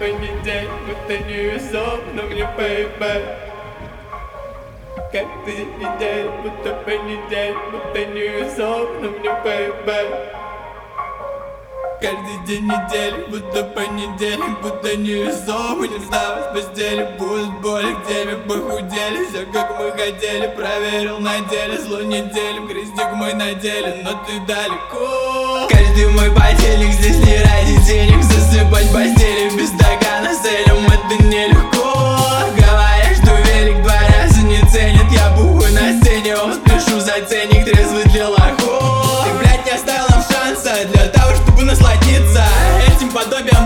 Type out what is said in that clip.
понедельник, будто невесомно мне пейбэк. Каждый день, будто понедельник, будто невесомно мне пейбэк. Каждый день недели, будто понедельник, будто невесомый. Не вставать с постели, будут боли, где мы похудели. Все как мы хотели, проверил на деле. Зло неделем, крестик мой на деле, но ты далеко. Каждый мой потелик здесь не ради денег. Засыпать в постели без стакана с целью, это нелегко. Говорят, что велик два раза не ценит. Я бухаю на сцене, он спешу за ценник, трезвый для лохов. Ты, блядь, не оставил нам шанса для того, чтобы насладиться этим подобием